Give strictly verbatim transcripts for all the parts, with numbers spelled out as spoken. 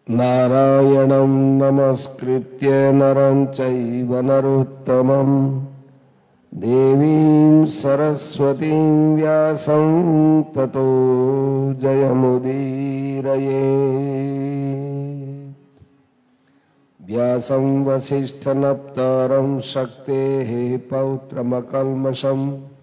नारायणं नमस्कृत्य नरं चैव नरोत्तमं देवीं सरस्वतीं व्यासं ततो जयमुदीरयेत्। व्यासं वसिष्ठनप्तारं शक्तेः पौत्रमकल्मषम्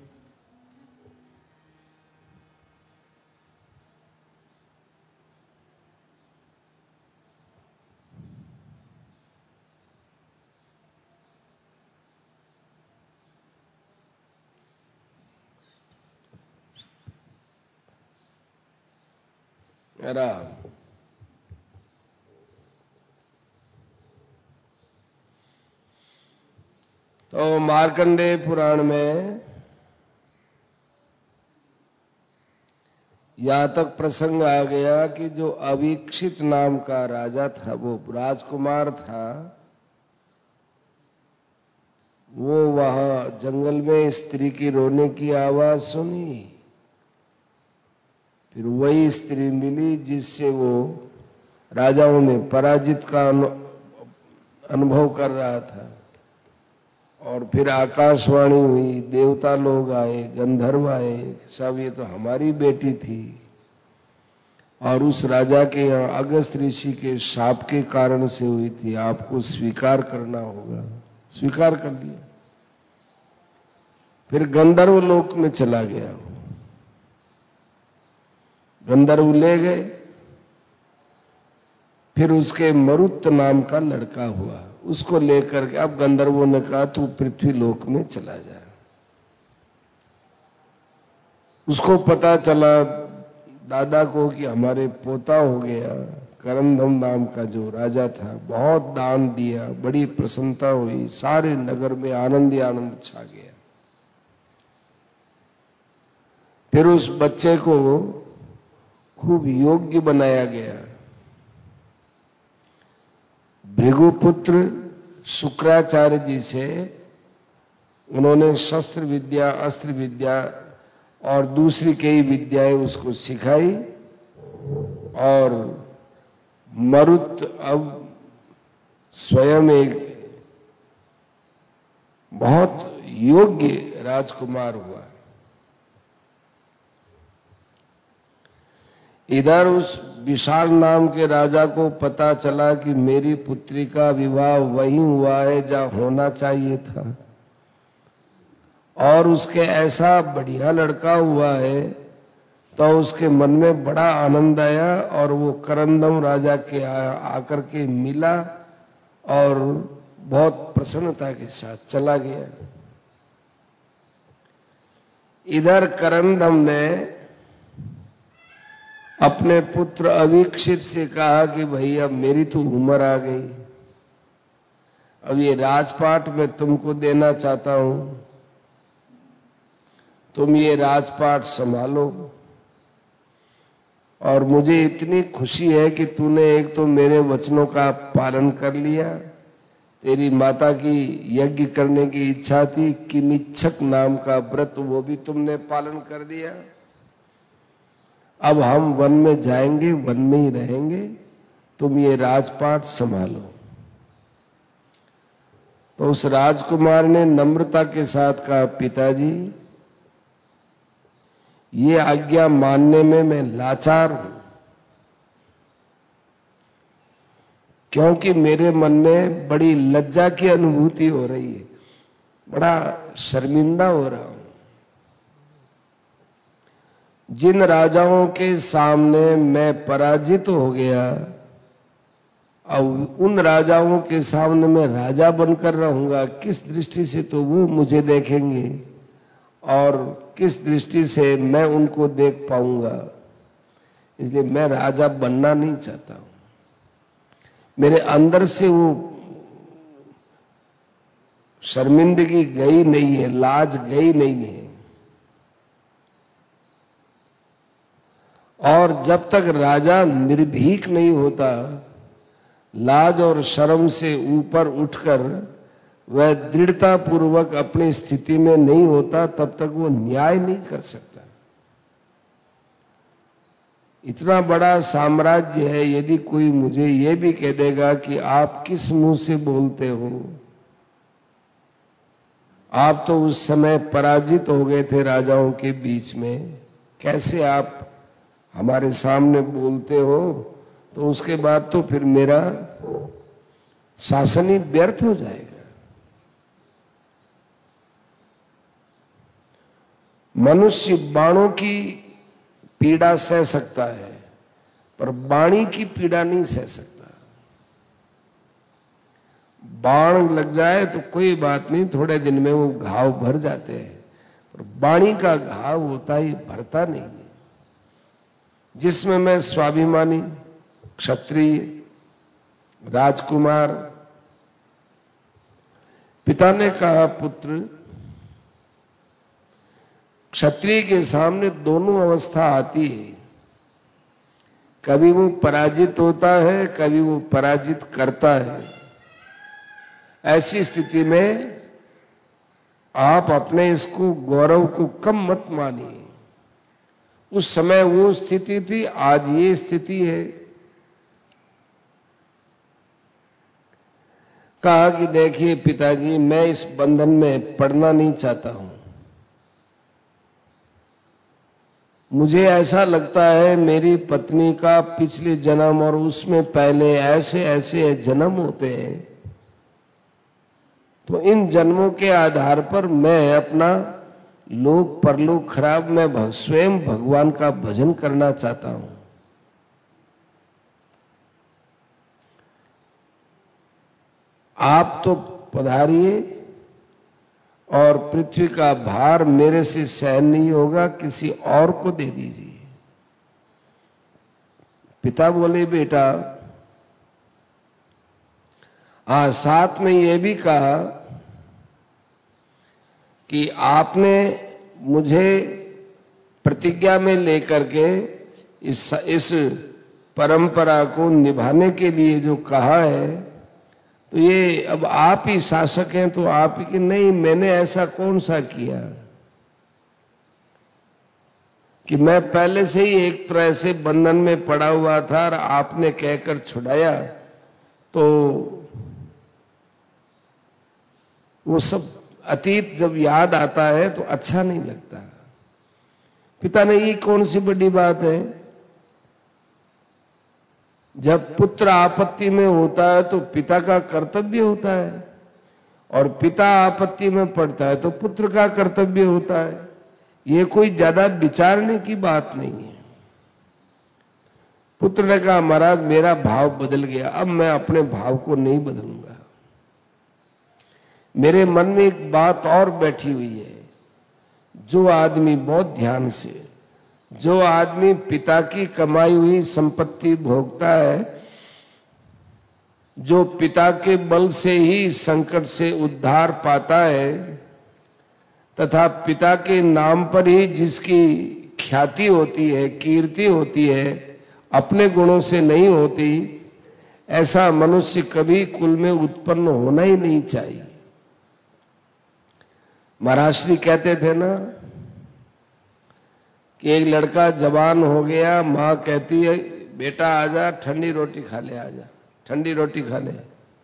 तो मार्कंडेय पुराण में यहाँ तक प्रसंग आ गया कि जो अवीक्षित नाम का राजा था, वो राजकुमार था, वो वहां जंगल में स्त्री की रोने की आवाज सुनी। फिर वही स्त्री मिली जिससे वो राजाओं में पराजित का अनुभव कर रहा था। और फिर आकाशवाणी हुई, देवता लोग आए, गंधर्व आए, सब ये तो हमारी बेटी थी। और उस राजा के यहाँ अगस्त ऋषि के शाप के कारण से हुई थी, आपको स्वीकार करना होगा। स्वीकार कर लिया। फिर गंधर्व लोक में चला गया। गंधर्व ले गए। फिर उसके मरुत नाम का लड़का हुआ, उसको लेकर के अब गंधर्वों ने कहा तू पृथ्वी लोक में चला जा। उसको पता चला दादा को कि हमारे पोता हो गया। करंदम नाम का जो राजा था, बहुत दान दिया, बड़ी प्रसन्नता हुई, सारे नगर में आनंद ही आनंद छा गया। फिर उस बच्चे को खूब योग्य बनाया गया। भृगुपुत्र शुक्राचार्य जी से उन्होंने शस्त्र विद्या, अस्त्र विद्या और दूसरी कई विद्याएं उसको सिखाई। और मरुत अब स्वयं एक बहुत योग्य राजकुमार हुआ। इधर उस विशाल नाम के राजा को पता चला कि मेरी पुत्री का विवाह वहीं हुआ है जहां होना चाहिए था, और उसके ऐसा बढ़िया लड़का हुआ है, तो उसके मन में बड़ा आनंद आया। और वो करंदम राजा के आकर के मिला और बहुत प्रसन्नता के साथ चला गया। इधर करंदम ने अपने पुत्र अवीक्षित से कहा कि भाई अब मेरी तो उम्र आ गई, अब ये राजपाट मैं तुमको देना चाहता हूं, तुम ये राजपाट संभालो। और मुझे इतनी खुशी है कि तूने एक तो मेरे वचनों का पालन कर लिया, तेरी माता की यज्ञ करने की इच्छा थी, किमिच्छक नाम का व्रत वो भी तुमने पालन कर दिया। अब हम वन में जाएंगे, वन में ही रहेंगे, तुम ये राजपाट संभालो। तो उस राजकुमार ने नम्रता के साथ कहा, पिताजी ये आज्ञा मानने में मैं लाचार हूं, क्योंकि मेरे मन में बड़ी लज्जा की अनुभूति हो रही है, बड़ा शर्मिंदा हो रहा हूं। जिन राजाओं के सामने मैं पराजित हो गया, अब उन राजाओं के सामने मैं राजा बनकर रहूंगा, किस दृष्टि से तो वो मुझे देखेंगे और किस दृष्टि से मैं उनको देख पाऊंगा। इसलिए मैं राजा बनना नहीं चाहता हूं। मेरे अंदर से वो शर्मिंदगी गई नहीं है, लाज गई नहीं है। और जब तक राजा निर्भीक नहीं होता, लाज और शर्म से ऊपर उठकर वह दृढ़ता पूर्वक अपनी स्थिति में नहीं होता, तब तक वो न्याय नहीं कर सकता। इतना बड़ा साम्राज्य है, यदि कोई मुझे ये भी कह देगा कि आप किस मुंह से बोलते हो, आप तो उस समय पराजित हो गए थे राजाओं के बीच में, कैसे आप हमारे सामने बोलते हो, तो उसके बाद तो फिर मेरा शासन ही व्यर्थ हो जाएगा। मनुष्य बाणों की पीड़ा सह सकता है, पर वाणी की पीड़ा नहीं सह सकता। बाण लग जाए तो कोई बात नहीं, थोड़े दिन में वो घाव भर जाते हैं, पर वाणी का घाव होता ही भरता नहीं है। जिसमें मैं स्वाभिमानी, क्षत्रिय, राजकुमार, पिता ने कहा पुत्र, क्षत्रिय के सामने दोनों अवस्था आती है, कभी वो पराजित होता है, कभी वो पराजित करता है। ऐसी स्थिति में आप अपने इसको गौरव को कम मत मानिए। उस समय वो स्थिति थी, आज ये स्थिति है। कहा कि देखिए पिताजी, मैं इस बंधन में पड़ना नहीं चाहता हूं। मुझे ऐसा लगता है मेरी पत्नी का पिछले जन्म और उसमें पहले ऐसे ऐसे जन्म होते हैं, तो इन जन्मों के आधार पर मैं अपना लोक परलोक खराब, मैं स्वयं भगवान का भजन करना चाहता हूं। आप तो पधारिए, और पृथ्वी का भार मेरे से सहन नहीं होगा, किसी और को दे दीजिए। पिता बोले बेटा, हाँ, साथ में यह भी कहा कि आपने मुझे प्रतिज्ञा में लेकर के इस इस परंपरा को निभाने के लिए जो कहा है, तो ये अब आप ही शासक हैं, तो आप ही कि नहीं, मैंने ऐसा कौन सा किया कि मैं पहले से ही एक तरह से बंधन में पड़ा हुआ था और आपने कहकर छुड़ाया। तो वो सब अतीत जब याद आता है तो अच्छा नहीं लगता। पिता ने, ये कौन सी बड़ी बात है, जब पुत्र आपत्ति में होता है तो पिता का कर्तव्य होता है, और पिता आपत्ति में पड़ता है तो पुत्र का कर्तव्य होता है। ये कोई ज्यादा विचारने की बात नहीं है। पुत्र ने कहा महाराज, मेरा भाव बदल गया, अब मैं अपने भाव को नहीं बदलूंगा। मेरे मन में एक बात और बैठी हुई है, जो आदमी बहुत ध्यान से, जो आदमी पिता की कमाई हुई संपत्ति भोगता है, जो पिता के बल से ही संकट से उद्धार पाता है, तथा पिता के नाम पर ही जिसकी ख्याति होती है, कीर्ति होती है, अपने गुणों से नहीं होती, ऐसा मनुष्य कभी कुल में उत्पन्न होना ही नहीं चाहिए। महाराज श्री कहते थे ना कि एक लड़का जवान हो गया, मां कहती है बेटा आजा, ठंडी रोटी खा ले, आजा ठंडी रोटी खा ले।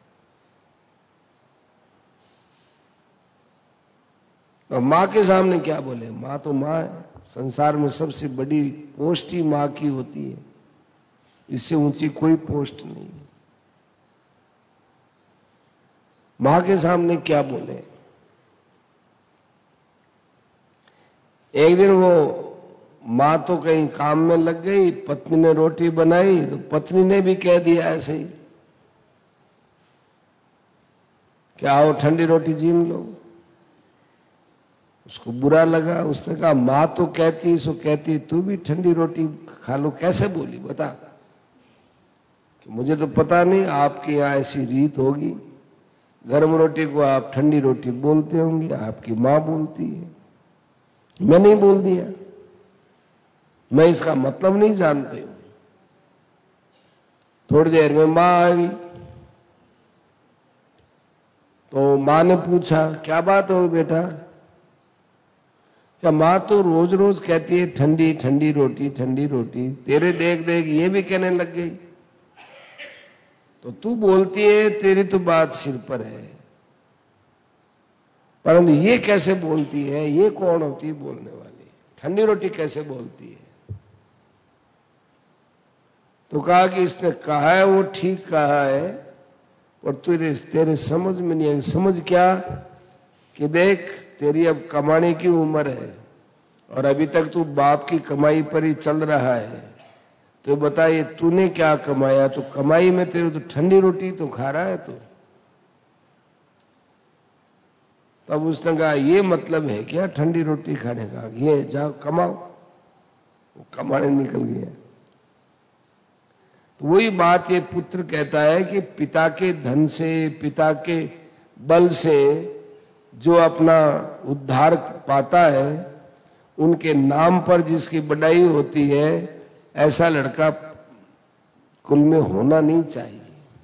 तो मां के सामने क्या बोले, मां तो मां है, संसार में सबसे बड़ी पोस्ट ही मां की होती है, इससे ऊंची कोई पोस्ट नहीं। मां के सामने क्या बोले। एक दिन वो मां तो कहीं काम में लग गई, पत्नी ने रोटी बनाई, तो पत्नी ने भी कह दिया ऐसे ही कि आओ ठंडी रोटी जीम लो। उसको बुरा लगा, उसने कहा मां तो कहती सो कहती, तू भी ठंडी रोटी खा लो, कैसे बोली बता। कि मुझे तो पता नहीं, आपके यहां ऐसी रीत होगी, गर्म रोटी को आप ठंडी रोटी बोलते होंगे, आपकी मां बोलती है, मैं नहीं बोल दिया, मैं इसका मतलब नहीं जानती हूं। थोड़ी देर में मां आ गई, तो मां ने पूछा क्या बात हो बेटा। क्या माँ तो रोज रोज कहती है ठंडी ठंडी रोटी ठंडी रोटी, तेरे देख देख ये भी कहने लग गई, तो तू बोलती है तेरी तो बात सिर पर है, परंतु ये कैसे बोलती है, ये कौन होती है बोलने वाली, ठंडी रोटी कैसे बोलती है? तो कहा कि इसने कहा है वो ठीक कहा है, और तेरे तेरे समझ में नहीं आई। समझ क्या? कि देख तेरी अब कमाने की उम्र है और अभी तक तू बाप की कमाई पर ही चल रहा है, तो बता ये तूने क्या कमाया? तो कमाई में तेरे तो ठंडी रोटी तो खा रहा है तू। तब उसने कहा ये मतलब है क्या ठंडी रोटी खाने का? ये जाओ कमाओ। वो कमाने निकल गया। तो वही बात ये पुत्र कहता है कि पिता के धन से, पिता के बल से जो अपना उद्धार पाता है, उनके नाम पर जिसकी बड़ाई होती है, ऐसा लड़का कुल में होना नहीं चाहिए।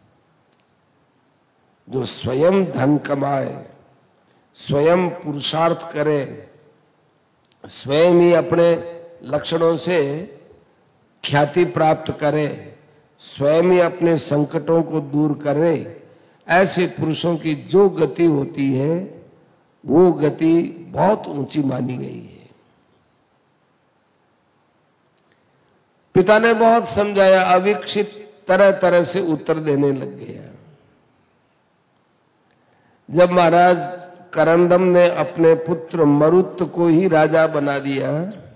जो स्वयं धन कमाए, स्वयं पुरुषार्थ करे, स्वयं ही अपने लक्षणों से ख्याति प्राप्त करे, स्वयं ही अपने संकटों को दूर करे, ऐसे पुरुषों की जो गति होती है वो गति बहुत ऊंची मानी गई है। पिता ने बहुत समझाया, अविकसित तरह तरह से उत्तर देने लग गया। जब महाराज करंदम ने अपने पुत्र मरुत को ही राजा बना दिया,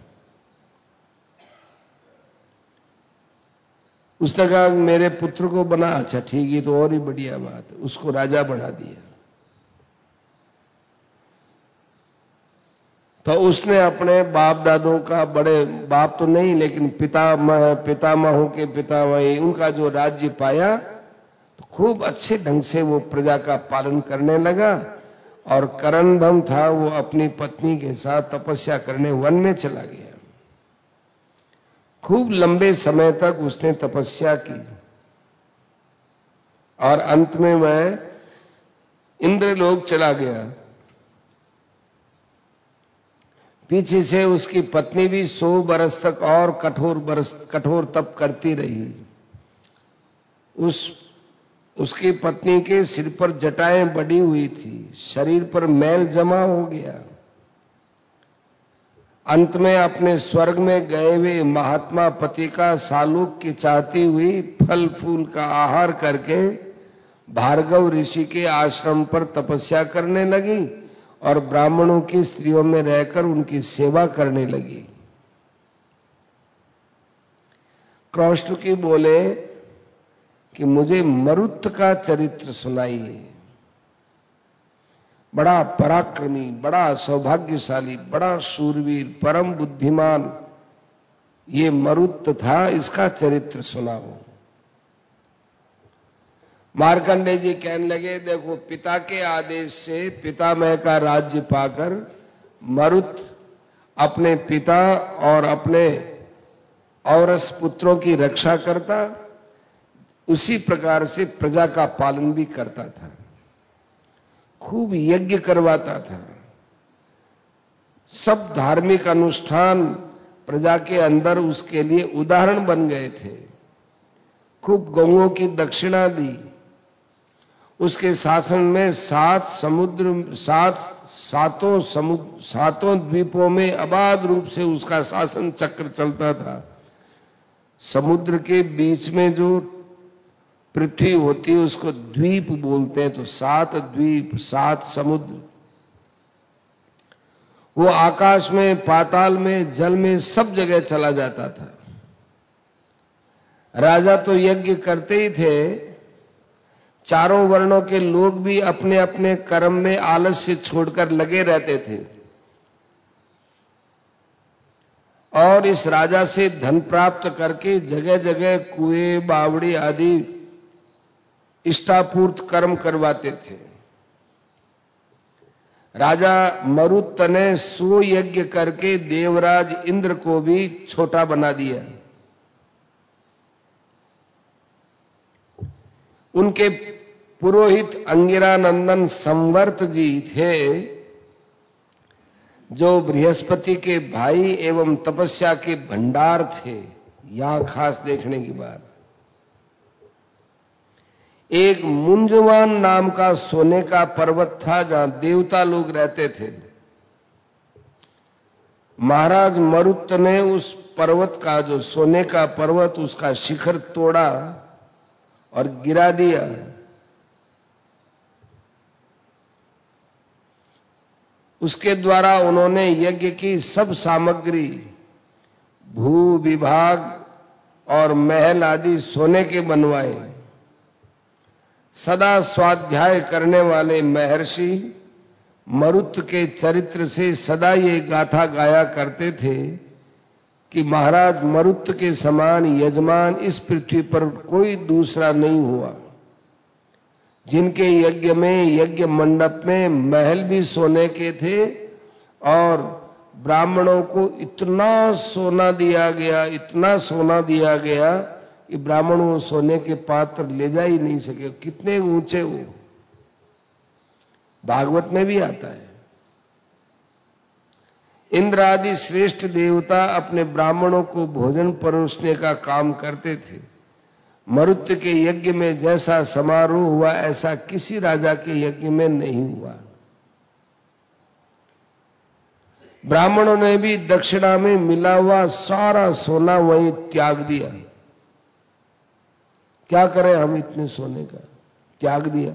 उसने कहा मेरे पुत्र को बना, अच्छा ठीक है तो और ही बढ़िया बात, उसको राजा बना दिया। तो उसने अपने बाप दादों का, बड़े बाप तो नहीं लेकिन पितामह पितामहों के पितामही, उनका जो राज्य पाया, तो खूब अच्छे ढंग से वो प्रजा का पालन करने लगा। और करंदम था वो अपनी पत्नी के साथ तपस्या करने वन में चला गया। खूब लंबे समय तक उसने तपस्या की और अंत में वह इंद्रलोक चला गया। पीछे से उसकी पत्नी भी सौ बरस तक और कठोर बरस कठोर तप करती रही। उस उसकी पत्नी के सिर पर जटाएं बढ़ी हुई थी, शरीर पर मैल जमा हो गया। अंत में अपने स्वर्ग में गए हुए महात्मा पति का सालूक्य चाहती हुई फल फूल का आहार करके भार्गव ऋषि के आश्रम पर तपस्या करने लगी और ब्राह्मणों की स्त्रियों में रहकर उनकी सेवा करने लगी। क्रौष्टुकी बोले कि मुझे मरुत का चरित्र सुनाइए। बड़ा पराक्रमी, बड़ा सौभाग्यशाली, बड़ा शूरवीर, परम बुद्धिमान ये मरुत था, इसका चरित्र सुनाओ। मार्कंडेय जी कहने लगे, देखो पिता के आदेश से पितामह का राज्य पाकर मरुत अपने पिता और अपने औरस पुत्रों की रक्षा करता, उसी प्रकार से प्रजा का पालन भी करता था। खूब यज्ञ करवाता था। सब धार्मिक अनुष्ठान प्रजा के अंदर उसके लिए उदाहरण बन गए थे। खूब गौओं की दक्षिणा दी। उसके शासन में सात समुद्र सात सातों समुद्र सातों द्वीपों में अबाध रूप से उसका शासन चक्र चलता था। समुद्र के बीच में जो पृथ्वी होती है उसको द्वीप बोलते हैं, तो सात द्वीप, सात समुद्र, वो आकाश में, पाताल में, जल में, सब जगह चला जाता था। राजा तो यज्ञ करते ही थे, चारों वर्णों के लोग भी अपने अपने कर्म में आलस्य छोड़कर लगे रहते थे और इस राजा से धन प्राप्त करके जगह जगह कुएं, बावड़ी आदि इष्टापूर्त कर्म करवाते थे। राजा मरुत ने सो यज्ञ करके देवराज इंद्र को भी छोटा बना दिया। उनके पुरोहित अंगिरा नंदन संवर्त जी थे, जो बृहस्पति के भाई एवं तपस्या के भंडार थे। यहां खास देखने की बात, एक मुंजवान नाम का सोने का पर्वत था जहां देवता लोग रहते थे। महाराज मरुत ने उस पर्वत का, जो सोने का पर्वत, उसका शिखर तोड़ा और गिरा दिया। उसके द्वारा उन्होंने यज्ञ की सब सामग्री, भू विभाग और महल आदि सोने के बनवाए। सदा स्वाध्याय करने वाले महर्षि मरुत के चरित्र से सदा ये गाथा गाया करते थे कि महाराज मरुत के समान यजमान इस पृथ्वी पर कोई दूसरा नहीं हुआ, जिनके यज्ञ में, यज्ञ मंडप में महल भी सोने के थे और ब्राह्मणों को इतना सोना दिया गया, इतना सोना दिया गया कि ब्राह्मण वो सोने के पात्र ले जा ही नहीं सके। कितने ऊंचे वो, भागवत में भी आता है। इंद्र आदि श्रेष्ठ देवता अपने ब्राह्मणों को भोजन परोसने का काम करते थे। मरुत के यज्ञ में जैसा समारोह हुआ ऐसा किसी राजा के यज्ञ में नहीं हुआ। ब्राह्मणों ने भी दक्षिणा में मिला हुआ सारा सोना वहीं त्याग दिया। क्या करें हम इतने सोने का, त्याग दिया।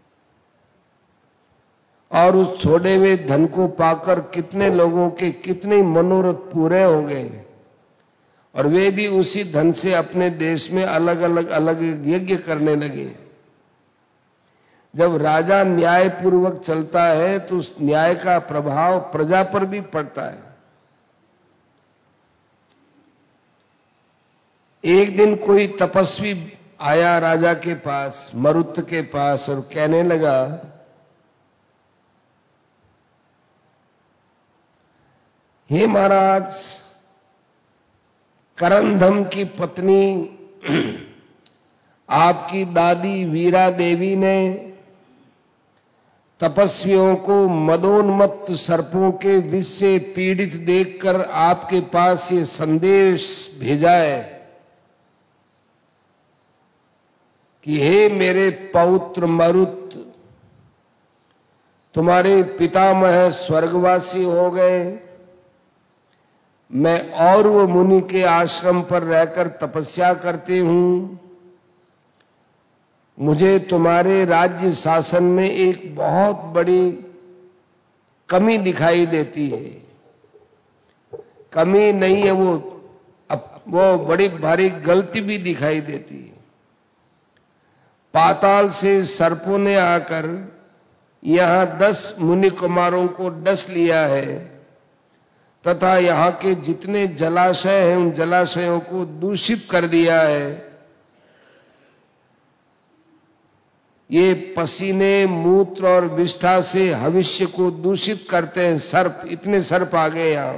और उस छोड़े हुए धन को पाकर कितने लोगों के कितने मनोरथ पूरे हो गए, और वे भी उसी धन से अपने देश में अलग अलग अलग यज्ञ करने लगे। जब राजा न्याय पूर्वक चलता है तो उस न्याय का प्रभाव प्रजा पर भी पड़ता है। एक दिन कोई तपस्वी आया राजा के पास, मरुत के पास, और कहने लगा, हे महाराज, करंधम की पत्नी आपकी दादी वीरा देवी ने तपस्वियों को मदोन्मत्त सर्पों के विष से पीड़ित देखकर आपके पास ये संदेश भेजा है कि हे मेरे पौत्र मरुत, तुम्हारे पितामह स्वर्गवासी हो गए। मैं और वो मुनि के आश्रम पर रहकर तपस्या करती हूं। मुझे तुम्हारे राज्य शासन में एक बहुत बड़ी कमी दिखाई देती है। कमी नहीं है वो, अब वो बड़ी भारी गलती भी दिखाई देती है। पाताल से सर्पों ने आकर यहां दस मुनि कुमारों को डस लिया है तथा यहां के जितने जलाशय हैं उन जलाशयों को दूषित कर दिया है। ये पसीने, मूत्र और विष्ठा से भविष्य को दूषित करते हैं सर्प। इतने सर्प आ गए यहां।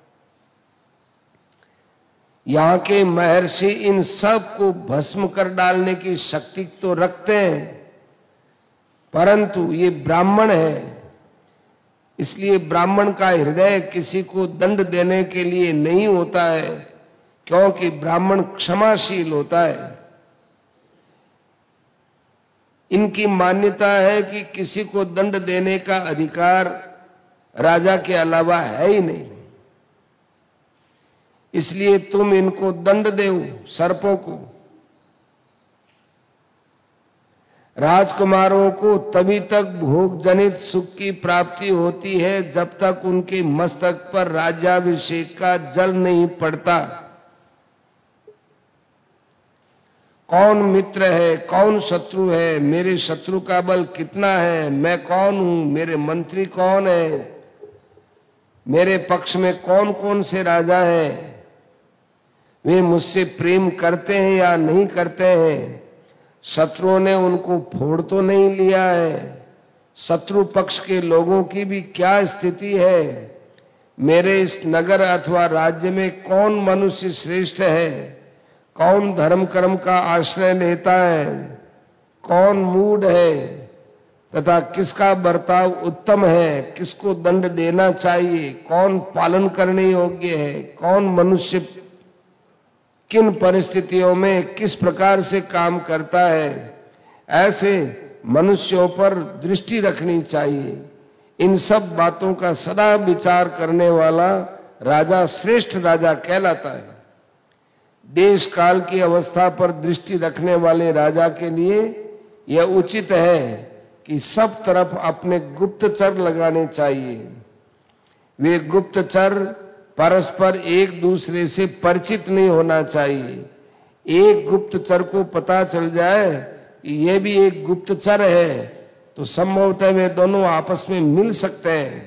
यहां के महर्षि इन सब को भस्म कर डालने की शक्ति तो रखते हैं, परंतु ये ब्राह्मण है, इसलिए ब्राह्मण का हृदय किसी को दंड देने के लिए नहीं होता है, क्योंकि ब्राह्मण क्षमाशील होता है। इनकी मान्यता है कि किसी को दंड देने का अधिकार राजा के अलावा है ही नहीं, इसलिए तुम इनको दंड दो, सर्पों को। राजकुमारों को तभी तक भोग जनित सुख की प्राप्ति होती है जब तक उनके मस्तक पर राज्याभिषेक का जल नहीं पड़ता। कौन मित्र है, कौन शत्रु है, मेरे शत्रु का बल कितना है, मैं कौन हूं, मेरे मंत्री कौन है, मेरे पक्ष में कौन कौन से राजा हैं, वे मुझसे प्रेम करते हैं या नहीं करते हैं, शत्रुओं ने उनको फोड़ तो नहीं लिया है, शत्रु पक्ष के लोगों की भी क्या स्थिति है, मेरे इस नगर अथवा राज्य में कौन मनुष्य श्रेष्ठ है, कौन धर्म कर्म का आश्रय लेता है, कौन मूढ़ है, तथा किसका बर्ताव उत्तम है, किसको दंड देना चाहिए, कौन पालन करने योग्य है, कौन मनुष्य किन परिस्थितियों में किस प्रकार से काम करता है, ऐसे मनुष्यों पर दृष्टि रखनी चाहिए। इन सब बातों का सदा विचार करने वाला राजा श्रेष्ठ राजा कहलाता है। देश काल की अवस्था पर दृष्टि रखने वाले राजा के लिए यह उचित है कि सब तरफ अपने गुप्तचर लगाने चाहिए। वे गुप्तचर परस्पर एक दूसरे से परिचित नहीं होना चाहिए। एक गुप्तचर को पता चल जाए कि यह भी एक गुप्तचर है तो संभवतः वे दोनों आपस में मिल सकते हैं।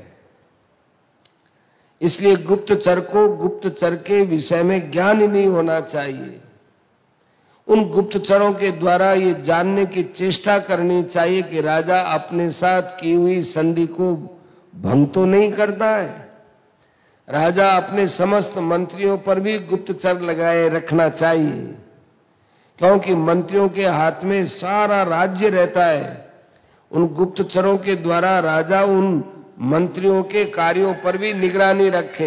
इसलिए गुप्तचर को गुप्तचर के विषय में ज्ञान ही नहीं होना चाहिए। उन गुप्तचरों के द्वारा ये जानने की चेष्टा करनी चाहिए कि राजा अपने साथ की हुई संधि को भंग तो नहीं करता है। राजा अपने समस्त मंत्रियों पर भी गुप्तचर लगाए रखना चाहिए, क्योंकि मंत्रियों के हाथ में सारा राज्य रहता है। उन गुप्तचरों के द्वारा राजा उन मंत्रियों के कार्यों पर भी निगरानी रखे।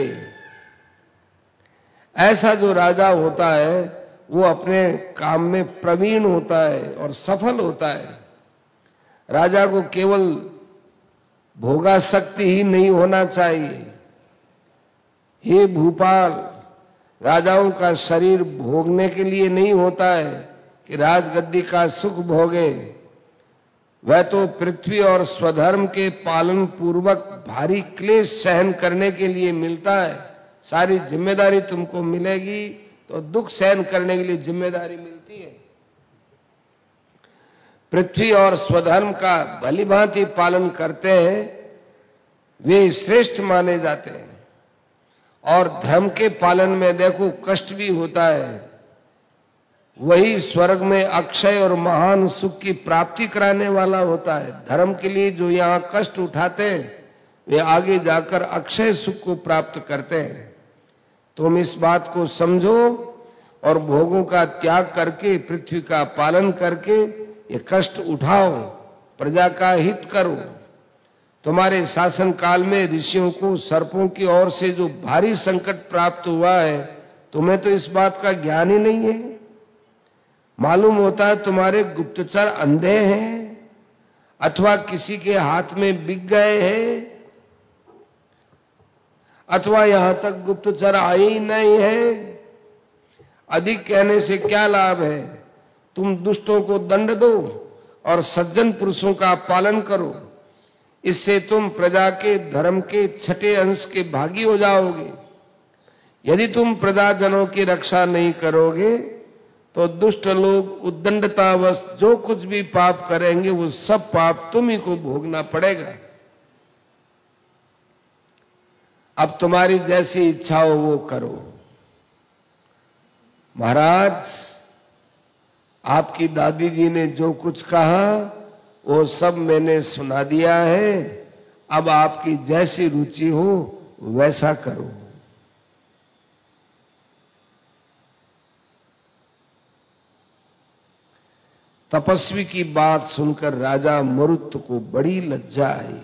ऐसा जो राजा होता है वो अपने काम में प्रवीण होता है और सफल होता है। राजा को केवल भोगासक्ति ही नहीं होना चाहिए। हे भूपाल, राजाओं का शरीर भोगने के लिए नहीं होता है कि राजगद्दी का सुख भोगे। वह तो पृथ्वी और स्वधर्म के पालन पूर्वक भारी क्लेश सहन करने के लिए मिलता है। सारी जिम्मेदारी तुमको मिलेगी तो दुख सहन करने के लिए जिम्मेदारी मिलती है। पृथ्वी और स्वधर्म का भली भांति पालन करते हैं वे श्रेष्ठ माने जाते हैं। और धर्म के पालन में देखो कष्ट भी होता है, वही स्वर्ग में अक्षय और महान सुख की प्राप्ति कराने वाला होता है। धर्म के लिए जो यहां कष्ट उठाते हैं वे आगे जाकर अक्षय सुख को प्राप्त करते हैं। तुम इस बात को समझो और भोगों का त्याग करके पृथ्वी का पालन करके ये कष्ट उठाओ, प्रजा का हित करो। तुम्हारे शासन काल में ऋषियों को सर्पों की ओर से जो भारी संकट प्राप्त हुआ है, तुम्हें तो इस बात का ज्ञान ही नहीं है। मालूम होता है तुम्हारे गुप्तचर अंधे हैं अथवा किसी के हाथ में बिक गए हैं, अथवा यहां तक गुप्तचर आए ही नहीं है। अधिक कहने से क्या लाभ है। तुम दुष्टों को दंड दो और सज्जन पुरुषों का पालन करो। इससे तुम प्रजा के धर्म के छठे अंश के भागी हो जाओगे। यदि तुम प्रजाजनों की रक्षा नहीं करोगे तो दुष्ट लोग उद्दंडतावश जो कुछ भी पाप करेंगे वो सब पाप तुम ही को भोगना पड़ेगा। अब तुम्हारी जैसी इच्छा हो वो करो। महाराज, आपकी दादी जी ने जो कुछ कहा वो सब मैंने सुना दिया है। अब आपकी जैसी रुचि हो वैसा करो। तपस्वी की बात सुनकर राजा मरुत को बड़ी लज्जा आई।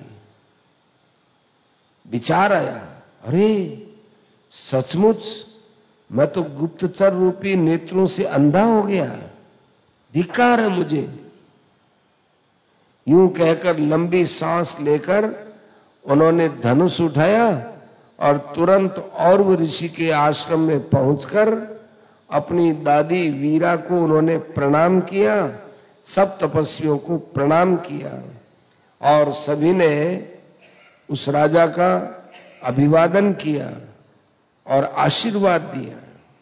विचार आया, अरे सचमुच मैं तो गुप्तचर रूपी नेत्रों से अंधा हो गया, धिक्कार है मुझे। यूं कहकर लंबी सांस लेकर उन्होंने धनुष उठाया और तुरंत और ऋषि के आश्रम में पहुंचकर अपनी दादी वीरा को उन्होंने प्रणाम किया। सब तपस्वियों को प्रणाम किया और सभी ने उस राजा का अभिवादन किया और आशीर्वाद दिया।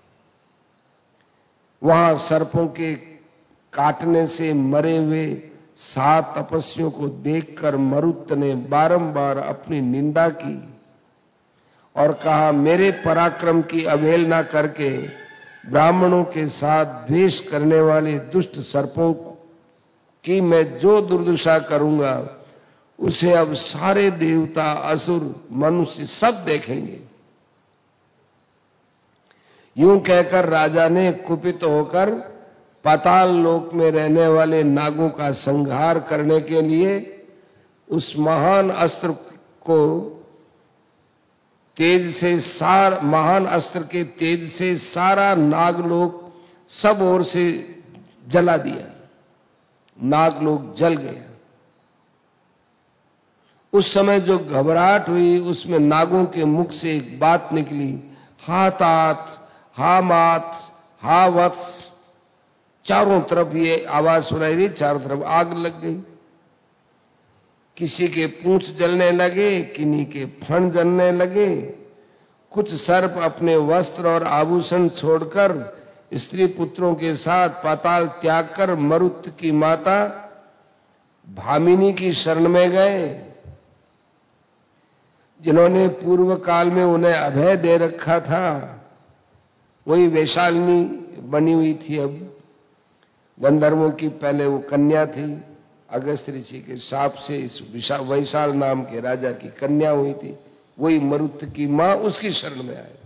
वहां सर्पों के काटने से मरे हुए सात तपस्वियों को देखकर मरुत ने बारंबार अपनी निंदा की और कहा, मेरे पराक्रम की अवहेलना करके ब्राह्मणों के साथ द्वेष करने वाले दुष्ट सर्पों की मैं जो दुर्दशा करूंगा उसे अब सारे देवता, असुर, मनुष्य सब देखेंगे। यूं कहकर राजा ने कुपित होकर पाताल लोक में रहने वाले नागों का संहार करने के लिए उस महान अस्त्र को तेज से सार महान अस्त्र के तेज से सारा नागलोक सब ओर से जला दिया, नागलोक जल गया। उस समय जो घबराहट हुई उसमें नागों के मुख से एक बात निकली, हा तात, हा मात, हा वत्स। चारों तरफ ये आवाज सुनाई दी, चारों तरफ आग लग गई। किसी के पूंछ जलने लगे, किन्हीं के फण जलने लगे। कुछ सर्प अपने वस्त्र और आभूषण छोड़कर स्त्री पुत्रों के साथ पाताल त्याग कर मरुत की माता भामिनी की शरण में गए, जिन्होंने पूर्व काल में उन्हें अभय दे रखा था। वही वैशालिनी बनी हुई थी। अब गंधर्वों की पहले वो कन्या थी, अगस्त ऋषि के शाप से इस वैशाल नाम के राजा की कन्या हुई थी। वही मरुत की मां उसकी शरण में आए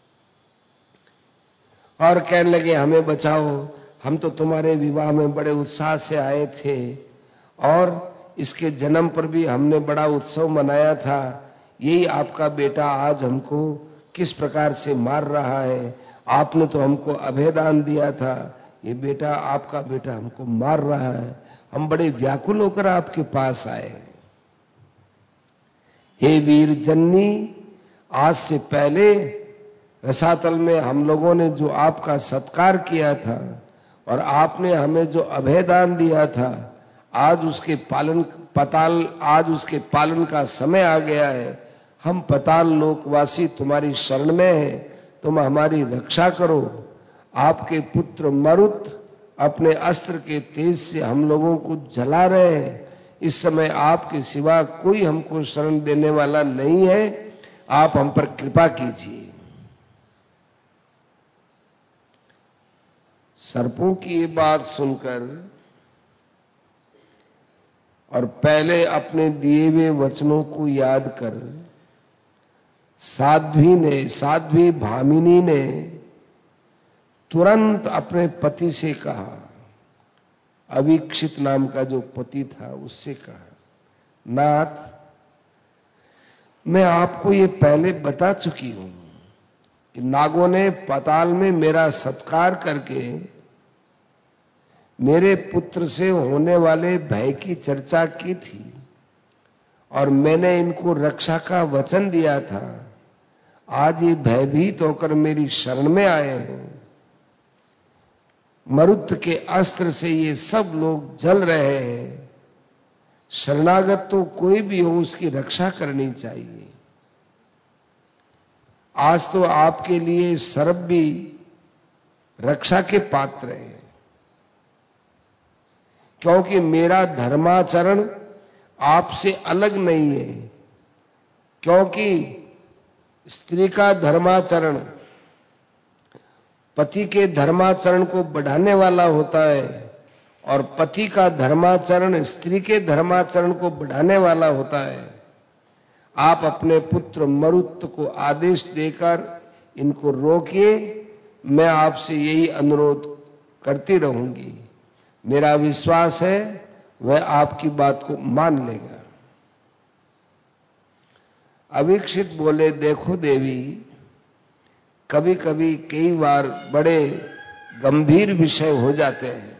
और कहने लगे, हमें बचाओ, हम तो तुम्हारे विवाह में बड़े उत्साह से आए थे और इसके जन्म पर भी हमने बड़ा उत्सव मनाया था। यही आपका बेटा आज हमको किस प्रकार से मार रहा है। आपने तो हमको अभयदान दिया था, ये बेटा आपका बेटा हमको मार रहा है। हम बड़े व्याकुल होकर आपके पास आए। हे वीर जननी, आज से पहले रसातल में हम लोगों ने जो आपका सत्कार किया था और आपने हमें जो अभयदान दिया था, आज उसके पालन पताल आज उसके पालन का समय आ गया है। हम पताल लोकवासी तुम्हारी शरण में हैं, तुम हमारी रक्षा करो। आपके पुत्र मरुत अपने अस्त्र के तेज से हम लोगों को जला रहे हैं। इस समय आपके सिवा कोई हमको शरण देने वाला नहीं है, आप हम पर कृपा कीजिए। सर्पों की ये बात सुनकर और पहले अपने दिए हुए वचनों को याद कर साध्वी ने साध्वी भामिनी ने तुरंत अपने पति से कहा, अवीक्षित नाम का जो पति था उससे कहा, नाथ, मैं आपको ये पहले बता चुकी हूं कि नागों ने पाताल में मेरा सत्कार करके मेरे पुत्र से होने वाले भय की चर्चा की थी और मैंने इनको रक्षा का वचन दिया था। आज ये भयभीत होकर मेरी शरण में आए हैं। मरुत के अस्त्र से ये सब लोग जल रहे हैं। शरणागत तो कोई भी हो, उसकी रक्षा करनी चाहिए। आज तो आपके लिए सर्प भी रक्षा के पात्र है, क्योंकि मेरा धर्माचरण आपसे अलग नहीं है। क्योंकि स्त्री का धर्माचरण पति के धर्माचरण को बढ़ाने वाला होता है और पति का धर्माचरण स्त्री के धर्माचरण को बढ़ाने वाला होता है। आप अपने पुत्र मरुत को आदेश देकर इनको रोकिए। मैं आपसे यही अनुरोध करती रहूंगी। मेरा विश्वास है वह आपकी बात को मान लेगा। अवीक्षित बोले, देखो देवी, कभी कभी कई बार बड़े गंभीर विषय हो जाते हैं।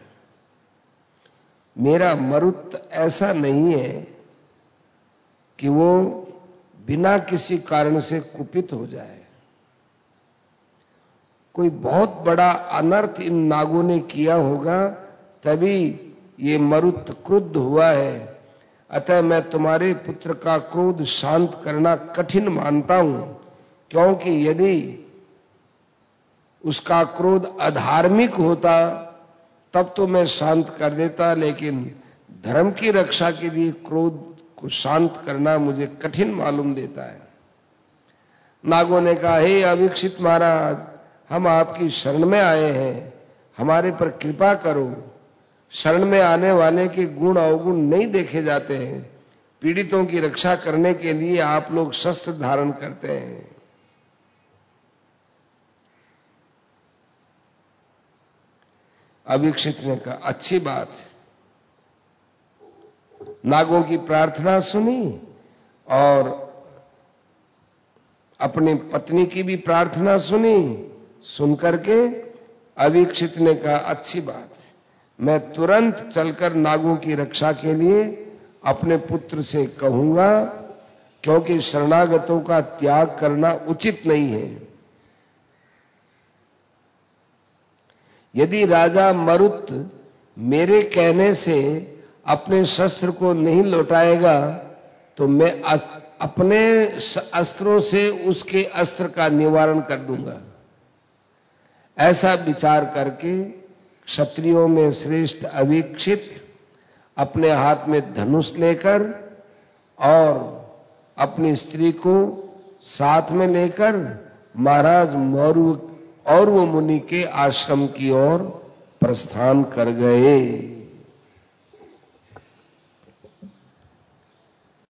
मेरा मरुत ऐसा नहीं है कि वो बिना किसी कारण से कुपित हो जाए। कोई बहुत बड़ा अनर्थ इन नागों ने किया होगा, तभी ये मरुत क्रुद्ध हुआ है। अतः मैं तुम्हारे पुत्र का क्रोध शांत करना कठिन मानता हूं, क्योंकि यदि उसका क्रोध अधार्मिक होता तब तो मैं शांत कर देता, लेकिन धर्म की रक्षा के लिए क्रोध को शांत करना मुझे कठिन मालूम देता है। नागों ने कहा, हे अवीक्षित महाराज, हम आपकी शरण में आए हैं, हमारे पर कृपा करो। शरण में आने वाले के गुण अवगुण नहीं देखे जाते हैं। पीड़ितों की रक्षा करने के लिए आप लोग शस्त्र धारण करते हैं। अवीक्षित ने कहा, अच्छी बात है, नागों की प्रार्थना सुनी और अपनी पत्नी की भी प्रार्थना सुनी। सुनकर के अवीक्षित ने कहा, अच्छी बात है, मैं तुरंत चलकर नागों की रक्षा के लिए अपने पुत्र से कहूंगा, क्योंकि शरणागतों का त्याग करना उचित नहीं है। यदि राजा मरुत मेरे कहने से अपने शस्त्र को नहीं लौटाएगा तो मैं अपने अस्त्रों से उसके अस्त्र का निवारण कर दूंगा। ऐसा विचार करके क्षत्रियों में श्रेष्ठ अवीक्षित अपने हाथ में धनुष लेकर और अपनी स्त्री को साथ में लेकर महाराज मौर्व और वो मुनि के आश्रम की ओर प्रस्थान कर गए।